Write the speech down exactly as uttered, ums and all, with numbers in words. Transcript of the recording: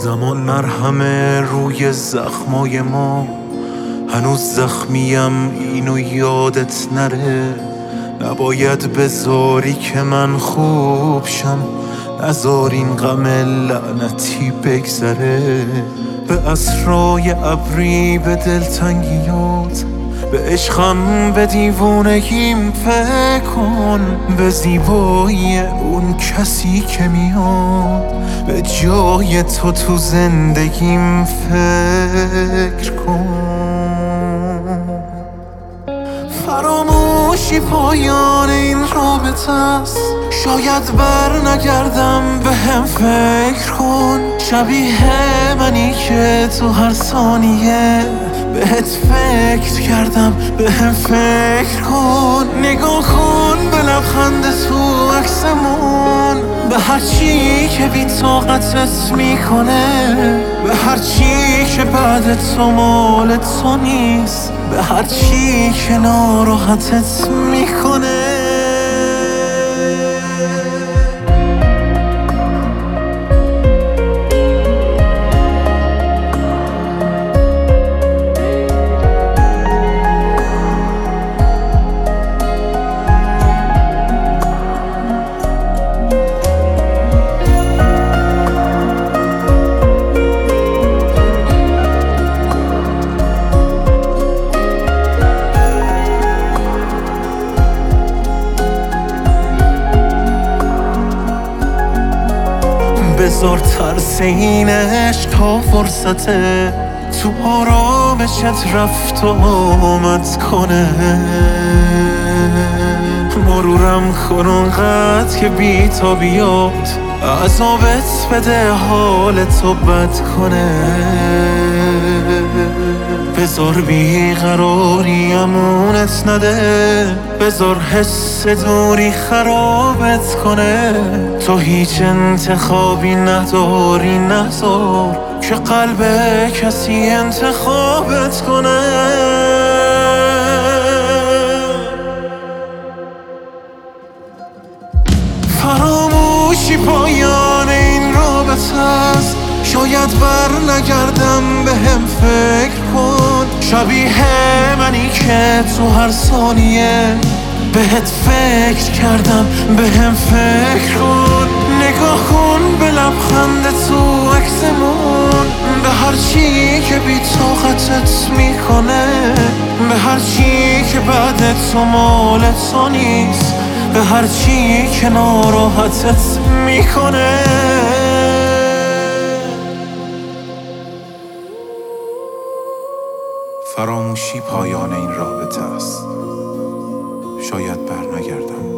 زمان مرهمه روی زخمای ما، هنوز زخمیم اینو یادت نره. نباید بذاری که من خوب شم، نذار این غم لعنتی بگذره. به اسرای ابری، به دلتنگیات، به عشقم، به دیوونگیم فکر کن. به زیبایی اون کسی که میاد به جای تو تو زندگیم فکر کن. فراموشی پایان این رابطه است، شاید بر نگردم، به هم فکر کن. شبیه منی که تو هر ثانیه بهت فکر کردم، به هم فکر کن. نگاه کن به لبخند تو عکسمون، به هر چی که بی طاقتت میکنه، به هر چی که بعد تو مال تو نیست، به هر چی که ناراحتت میکنه. بذار ترس این عشق تا فرصته تو آرامشت رفت و آمد کنه. مرورم کن اونقدر که بی تا بیاد، عذابت بده حالتو بد کنه. بذار بیقراری امونت نده، بذار حس دوری خرابت کنه. تو هیچ انتخابی نداری، نذار که قلب کسی انتخابت کنه. فراموشی پایان این رابطه است، شاید بر نگردم، به هم فکر کن. شبیه منی که تو هر ثانیه بهت فکر کردم، به هم فکر کن. نگاه کن به لبخند تو عکسمون، به هر چی که بی طاقتت میکنه، به هر چی که بعد تو مال تو نیست، به هر چی که ناراحتت میکنه. فراموشی پایان این رابطه است، شاید بر نگردم.